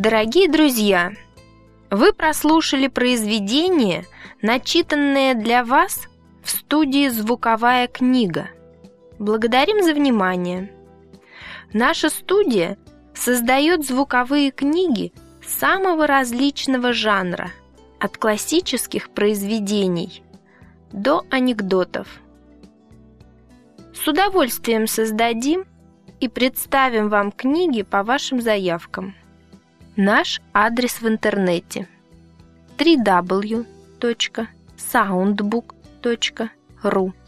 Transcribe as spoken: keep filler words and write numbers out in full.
Дорогие друзья, вы прослушали произведение, начитанное для вас в студии «Звуковая книга». Благодарим за внимание. Наша студия создает звуковые книги самого различного жанра, от классических произведений до анекдотов. С удовольствием создадим и представим вам книги по вашим заявкам. Наш адрес в интернете дабл ю дабл ю дабл ю точка саундбук точка ру.